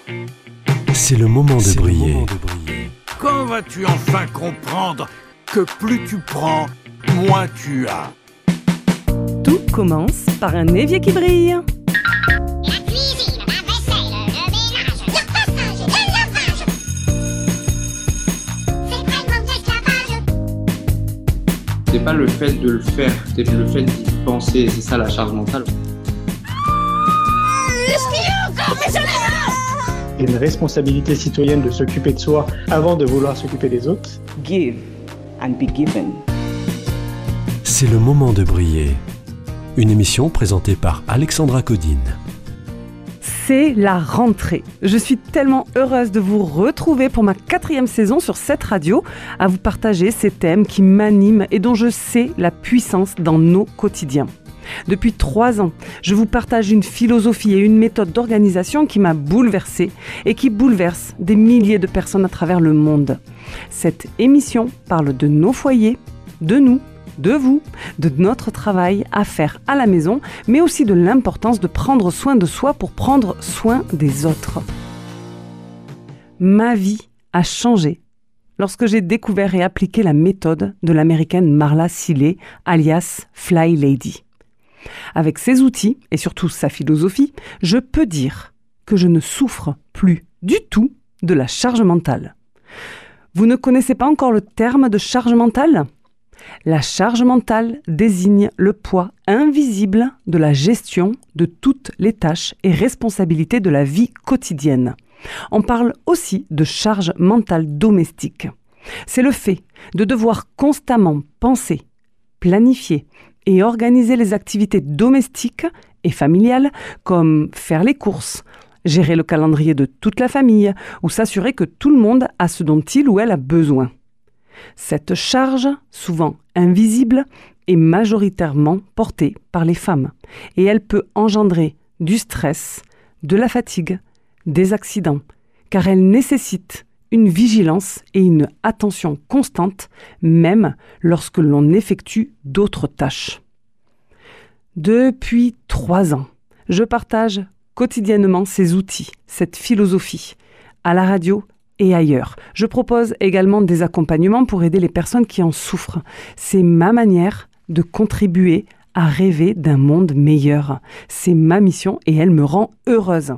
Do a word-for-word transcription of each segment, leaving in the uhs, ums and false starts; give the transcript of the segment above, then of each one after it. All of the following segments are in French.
C'est le moment de C'est briller. le moment de briller. Quand vas-tu enfin comprendre que plus tu prends, moins tu as? Tout commence par un évier qui brille. La cuisine, la vaisselle, le ménage, le repassage, le lavage. C'est vraiment de l'esclavage. C'est pas le fait de le faire, c'est le fait d'y penser, c'est ça la charge mentale. Il y a une responsabilité citoyenne de s'occuper de soi avant de vouloir s'occuper des autres. Give and be given. C'est le moment de briller. Une émission présentée par Alexandra Codine. C'est la rentrée. Je suis tellement heureuse de vous retrouver pour ma quatrième saison sur cette radio, à vous partager ces thèmes qui m'animent et dont je sais la puissance dans nos quotidiens. Depuis trois ans, je vous partage une philosophie et une méthode d'organisation qui m'a bouleversée et qui bouleverse des milliers de personnes à travers le monde. Cette émission parle de nos foyers, de nous, de vous, de notre travail à faire à la maison, mais aussi de l'importance de prendre soin de soi pour prendre soin des autres. Ma vie a changé lorsque j'ai découvert et appliqué la méthode de l'américaine Marla Seeley, alias Fly Lady. Avec ses outils et surtout sa philosophie, je peux dire que je ne souffre plus du tout de la charge mentale. Vous ne connaissez pas encore le terme de charge mentale ? La charge mentale désigne le poids invisible de la gestion de toutes les tâches et responsabilités de la vie quotidienne. On parle aussi de charge mentale domestique. C'est le fait de devoir constamment penser, planifier et organiser les activités domestiques et familiales comme faire les courses, gérer le calendrier de toute la famille ou s'assurer que tout le monde a ce dont il ou elle a besoin. Cette charge, souvent invisible, est majoritairement portée par les femmes et elle peut engendrer du stress, de la fatigue, des accidents, car elle nécessite une vigilance et une attention constante, même lorsque l'on effectue d'autres tâches. Depuis trois ans, je partage quotidiennement ces outils, cette philosophie, à la radio et ailleurs. Je propose également des accompagnements pour aider les personnes qui en souffrent. C'est ma manière de contribuer à rêver d'un monde meilleur. C'est ma mission et elle me rend heureuse.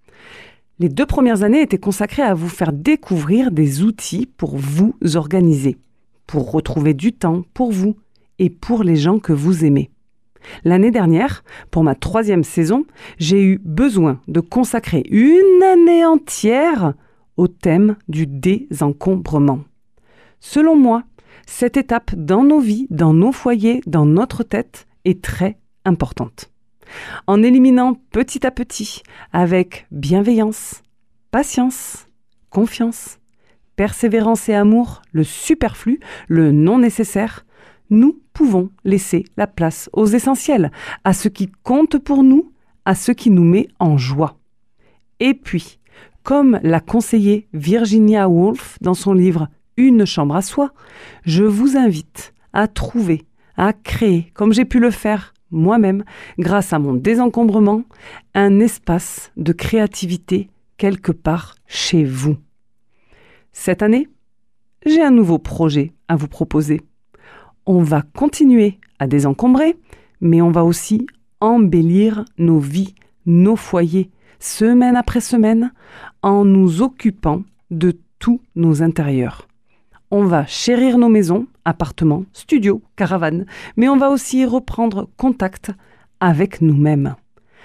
Les deux premières années étaient consacrées à vous faire découvrir des outils pour vous organiser, pour retrouver du temps pour vous et pour les gens que vous aimez. L'année dernière, pour ma troisième saison, j'ai eu besoin de consacrer une année entière au thème du désencombrement. Selon moi, cette étape dans nos vies, dans nos foyers, dans notre tête est très importante. En éliminant petit à petit, avec bienveillance, patience, confiance, persévérance et amour, le superflu, le non nécessaire, nous pouvons laisser la place aux essentiels, à ce qui compte pour nous, à ce qui nous met en joie. Et puis, comme l'a conseillé Virginia Woolf dans son livre « Une chambre à soi », je vous invite à trouver, à créer, comme j'ai pu le faire moi-même, grâce à mon désencombrement, un espace de créativité quelque part chez vous. Cette année, j'ai un nouveau projet à vous proposer. On va continuer à désencombrer, mais on va aussi embellir nos vies, nos foyers, semaine après semaine, en nous occupant de tous nos intérieurs. On va chérir nos maisons, appartements, studios, caravanes, mais on va aussi reprendre contact avec nous-mêmes.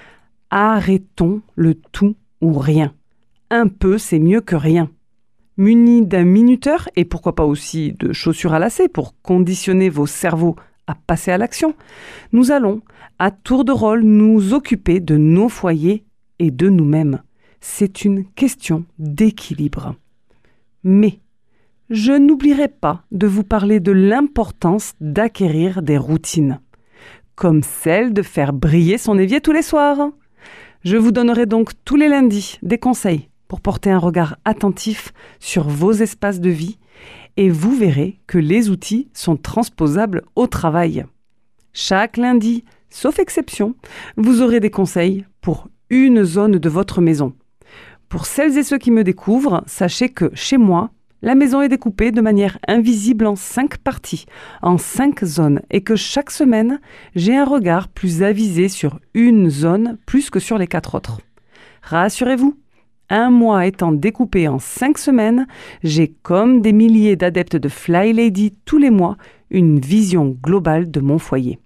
Arrêtons le tout ou rien. Un peu, c'est mieux que rien. Munis d'un minuteur et pourquoi pas aussi de chaussures à lacets pour conditionner vos cerveaux à passer à l'action, nous allons, à tour de rôle, nous occuper de nos foyers et de nous-mêmes. C'est une question d'équilibre. Mais je n'oublierai pas de vous parler de l'importance d'acquérir des routines, comme celle de faire briller son évier tous les soirs. Je vous donnerai donc tous les lundis des conseils pour porter un regard attentif sur vos espaces de vie et vous verrez que les outils sont transposables au travail. Chaque lundi, sauf exception, vous aurez des conseils pour une zone de votre maison. Pour celles et ceux qui me découvrent, sachez que chez moi, la maison est découpée de manière invisible en cinq parties, en cinq zones, et que chaque semaine, j'ai un regard plus avisé sur une zone plus que sur les quatre autres. Rassurez-vous, un mois étant découpé en cinq semaines, j'ai comme des milliers d'adeptes de Fly Lady tous les mois une vision globale de mon foyer.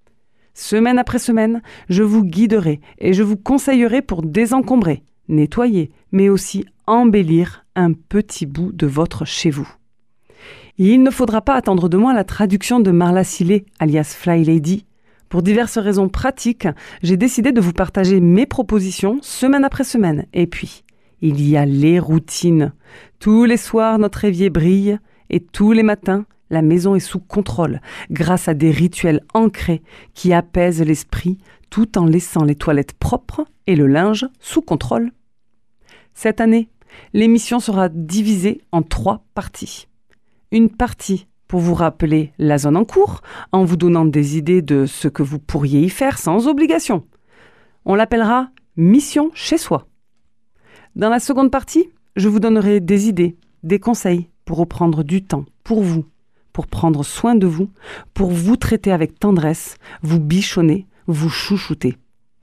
Semaine après semaine, je vous guiderai et je vous conseillerai pour désencombrer, nettoyer, mais aussi embellir un petit bout de votre chez vous. Il ne faudra pas attendre de moi la traduction de Marla Sillet, alias Fly Lady. Pour diverses raisons pratiques, j'ai décidé de vous partager mes propositions semaine après semaine. Et puis, il y a les routines. Tous les soirs, notre évier brille et tous les matins, la maison est sous contrôle grâce à des rituels ancrés qui apaisent l'esprit tout en laissant les toilettes propres et le linge sous contrôle. Cette année, l'émission sera divisée en trois parties. Une partie pour vous rappeler la zone en cours, en vous donnant des idées de ce que vous pourriez y faire sans obligation. On l'appellera « Mission chez soi ». Dans la seconde partie, je vous donnerai des idées, des conseils pour reprendre du temps pour vous, pour prendre soin de vous, pour vous traiter avec tendresse, vous bichonner, vous chouchouter.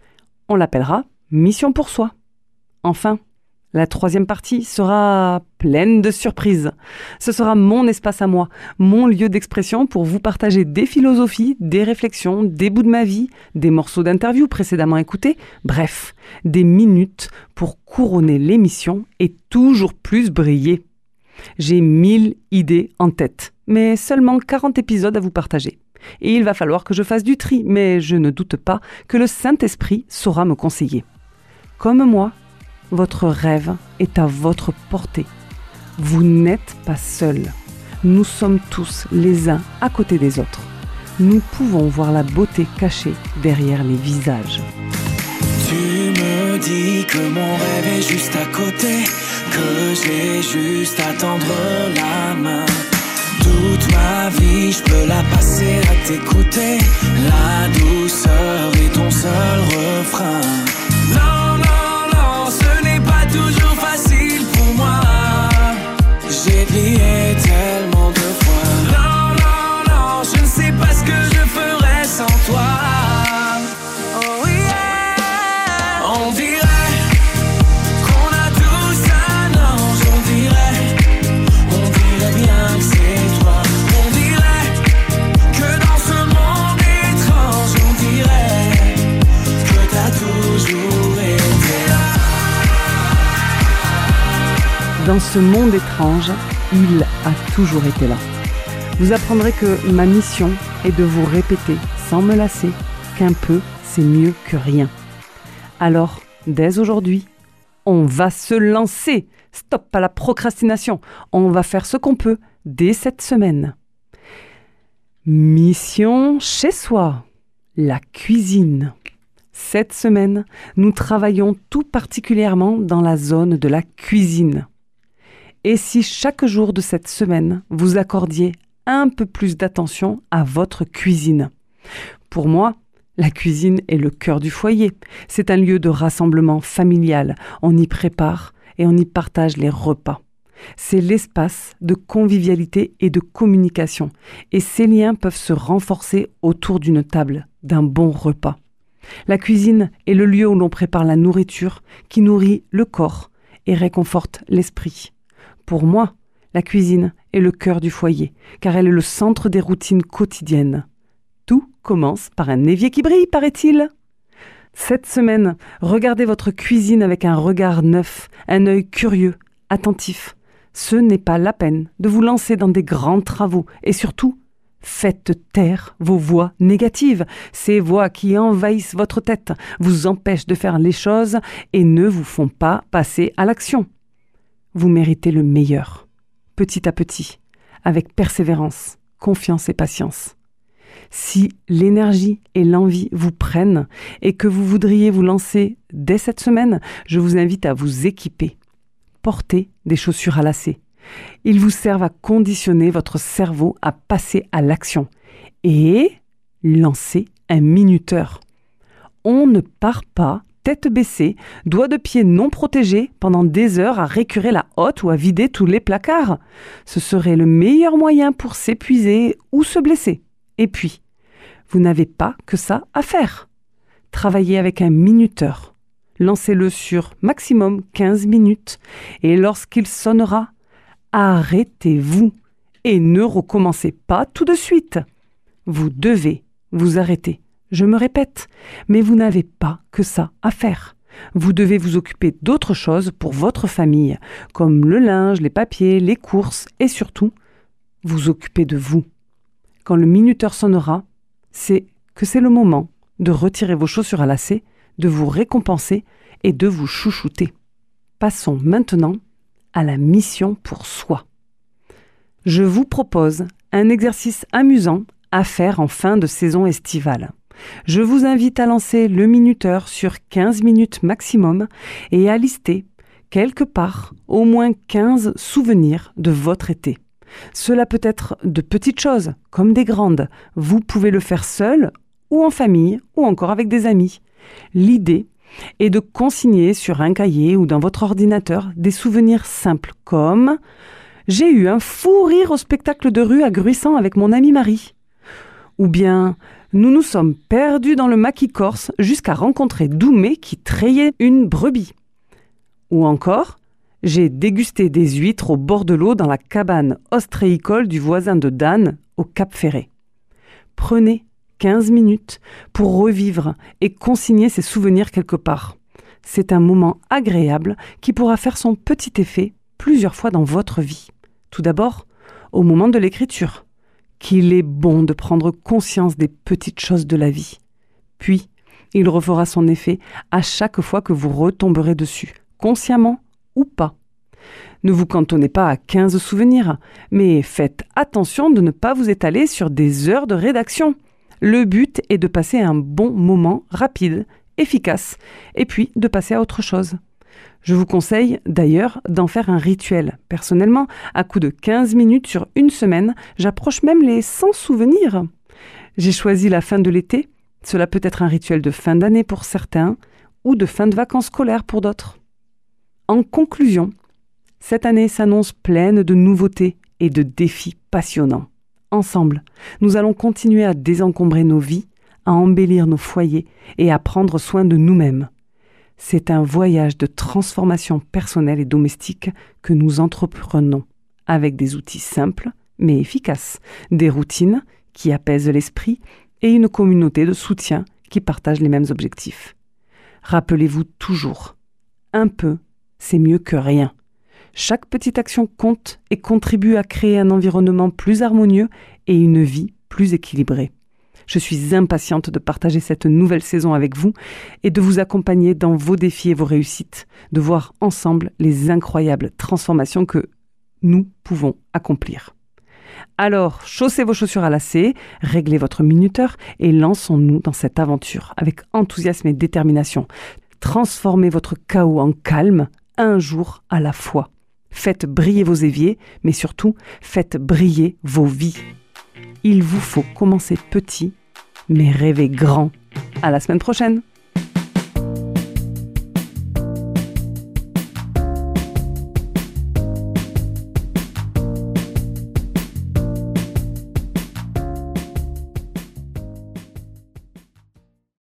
On l'appellera « Mission pour soi ». Enfin, la troisième partie sera pleine de surprises. Ce sera mon espace à moi, mon lieu d'expression pour vous partager des philosophies, des réflexions, des bouts de ma vie, des morceaux d'interview précédemment écoutés, bref, des minutes pour couronner l'émission et toujours plus briller. J'ai mille idées en tête, mais seulement quarante épisodes à vous partager. Et il va falloir que je fasse du tri, mais je ne doute pas que le Saint-Esprit saura me conseiller. Comme moi, votre rêve est à votre portée. Vous n'êtes pas seul. Nous sommes tous les uns à côté des autres. Nous pouvons voir la beauté cachée derrière les visages. Tu me dis que mon rêve est juste à côté, que j'ai juste à tendre la main. Toute ma vie, je peux la passer à t'écouter. La douceur est ton seul refrain. Non, non, non, ce n'est pas toujours facile pour moi. J'ai plié tellement de fois. Non, non, non, je ne sais pas ce que je ferais sans toi. Oh yeah. On dirait qu'on a tous un ange. On dirait, on dirait bien que c'est toi. On dirait que dans ce monde étrange, on dirait que t'as toujours été là. Dans ce monde étrange, il a toujours été là. Vous apprendrez que ma mission est de vous répéter, sans me lasser, qu'un peu, c'est mieux que rien. Alors, dès aujourd'hui, on va se lancer. Stop à la procrastination. On va faire ce qu'on peut dès cette semaine. Mission chez soi, la cuisine. Cette semaine, nous travaillons tout particulièrement dans la zone de la cuisine. Et si chaque jour de cette semaine, vous accordiez un peu plus d'attention à votre cuisine? Pour moi, la cuisine est le cœur du foyer. C'est un lieu de rassemblement familial. On y prépare et on y partage les repas. C'est l'espace de convivialité et de communication. Et ces liens peuvent se renforcer autour d'une table, d'un bon repas. La cuisine est le lieu où l'on prépare la nourriture qui nourrit le corps et réconforte l'esprit. Pour moi, la cuisine est le cœur du foyer, car elle est le centre des routines quotidiennes. Tout commence par un évier qui brille, paraît-il. Cette semaine, regardez votre cuisine avec un regard neuf, un œil curieux, attentif. Ce n'est pas la peine de vous lancer dans des grands travaux et surtout, faites taire vos voix négatives. Ces voix qui envahissent votre tête, vous empêchent de faire les choses et ne vous font pas passer à l'action. Vous méritez le meilleur, petit à petit, avec persévérance, confiance et patience. Si l'énergie et l'envie vous prennent et que vous voudriez vous lancer dès cette semaine, je vous invite à vous équiper. Portez des chaussures à lacets. Ils vous servent à conditionner votre cerveau à passer à l'action. Et lancez un minuteur. On ne part pas tête baissée, doigts de pied non protégés, pendant des heures à récurer la hotte ou à vider tous les placards. Ce serait le meilleur moyen pour s'épuiser ou se blesser. Et puis, vous n'avez pas que ça à faire. Travaillez avec un minuteur. Lancez-le sur maximum quinze minutes. Et lorsqu'il sonnera, arrêtez-vous et ne recommencez pas tout de suite. Vous devez vous arrêter. Je me répète, mais vous n'avez pas que ça à faire. Vous devez vous occuper d'autres choses pour votre famille, comme le linge, les papiers, les courses et surtout, vous occuper de vous. Quand le minuteur sonnera, c'est que c'est le moment de retirer vos chaussures à lacets, de vous récompenser et de vous chouchouter. Passons maintenant à la mission pour soi. Je vous propose un exercice amusant à faire en fin de saison estivale. Je vous invite à lancer le minuteur sur quinze minutes maximum et à lister quelque part au moins quinze souvenirs de votre été. Cela peut être de petites choses comme des grandes. Vous pouvez le faire seul ou en famille ou encore avec des amis. L'idée est de consigner sur un cahier ou dans votre ordinateur des souvenirs simples comme « J'ai eu un fou rire au spectacle de rue à Gruissant avec mon amie Marie » ou bien « Nous nous sommes perdus dans le maquis corse jusqu'à rencontrer Doumé qui trayait une brebis » ou encore « J'ai dégusté des huîtres au bord de l'eau dans la cabane ostréicole du voisin de Dan au Cap Ferret ». Prenez quinze minutes pour revivre et consigner ces souvenirs quelque part. C'est un moment agréable qui pourra faire son petit effet plusieurs fois dans votre vie. Tout d'abord, au moment de l'écriture, qu'il est bon de prendre conscience des petites choses de la vie. Puis, il refera son effet à chaque fois que vous retomberez dessus, consciemment ou pas. Ne vous cantonnez pas à quinze souvenirs, mais faites attention de ne pas vous étaler sur des heures de rédaction. Le but est de passer un bon moment rapide, efficace, et puis de passer à autre chose. Je vous conseille d'ailleurs d'en faire un rituel. Personnellement, à coup de quinze minutes sur une semaine, j'approche même les cent souvenirs. J'ai choisi la fin de l'été. Cela peut être un rituel de fin d'année pour certains ou de fin de vacances scolaires pour d'autres. En conclusion, cette année s'annonce pleine de nouveautés et de défis passionnants. Ensemble, nous allons continuer à désencombrer nos vies, à embellir nos foyers et à prendre soin de nous-mêmes. C'est un voyage de transformation personnelle et domestique que nous entreprenons avec des outils simples mais efficaces, des routines qui apaisent l'esprit et une communauté de soutien qui partage les mêmes objectifs. Rappelez-vous toujours, un peu, c'est mieux que rien. Chaque petite action compte et contribue à créer un environnement plus harmonieux et une vie plus équilibrée. Je suis impatiente de partager cette nouvelle saison avec vous et de vous accompagner dans vos défis et vos réussites, de voir ensemble les incroyables transformations que nous pouvons accomplir. Alors, chaussez vos chaussures à lacets, réglez votre minuteur et lançons-nous dans cette aventure avec enthousiasme et détermination. Transformez votre chaos en calme, un jour à la fois. Faites briller vos éviers, mais surtout, faites briller vos vies. Il vous faut commencer petit, mais rêver grand. À la semaine prochaine!